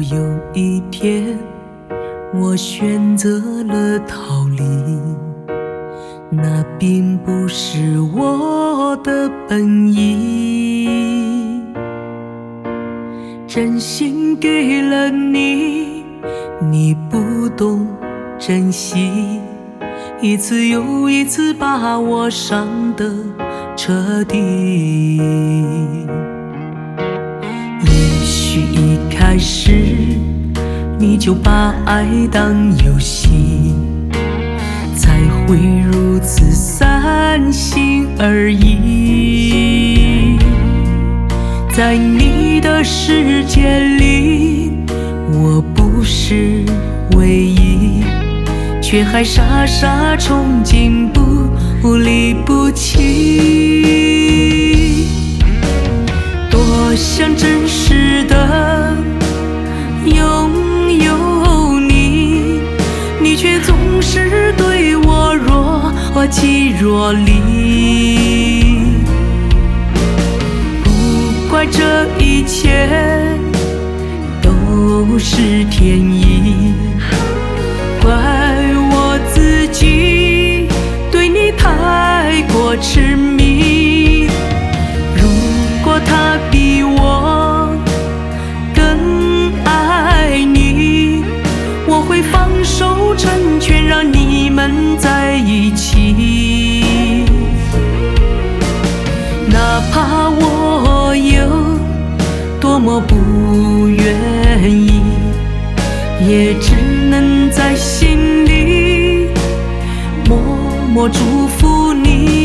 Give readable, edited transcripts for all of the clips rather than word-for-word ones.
有一天，我选择了逃离，那并不是我的本意。真心给了你，你不懂珍惜，一次又一次把我伤得彻底。也许一开始你就把爱当游戏，才会如此三心二意。在你的世界里，我不是唯一，却还傻傻憧憬，不离不弃。多想真实的拥有你，你却总是对我若即若离。不怪这一切都是天意，怪我自己对你太过痴迷。如果他比我更爱你，我会放手成全，让你们在一起。哪怕我有多么不愿意，也只能在心里默默祝福你。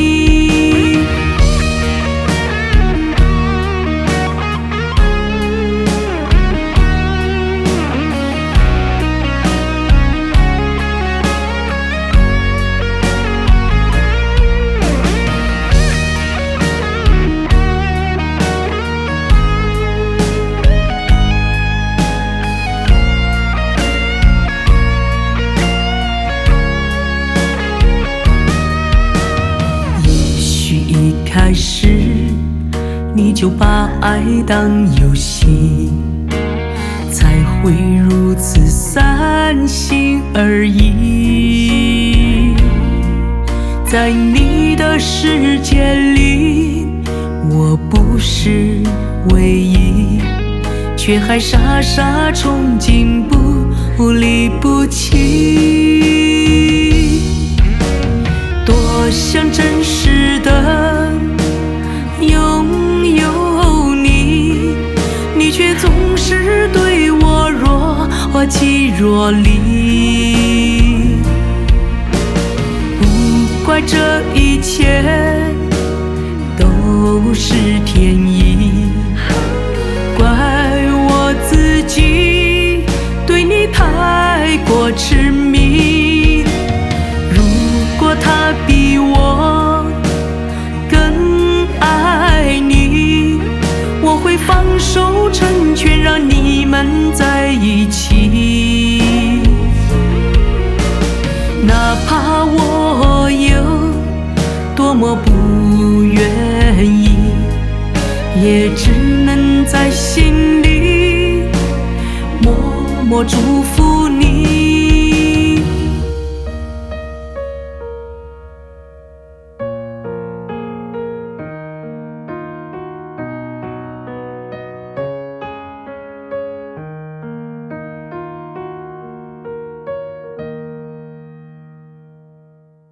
开始你就把爱当游戏，才会如此三心二意。在你的世界里，我不是唯一，却还傻傻憧憬，不离不弃。多想真实的拥有你，你却总是对我若即若离。不怪这一切都是天意，怪我自己对你太过痴迷。如果他比我更爱你，我会放手成全，让你们在一起。哪怕我有多么不愿意，也只能在心里默默祝福你。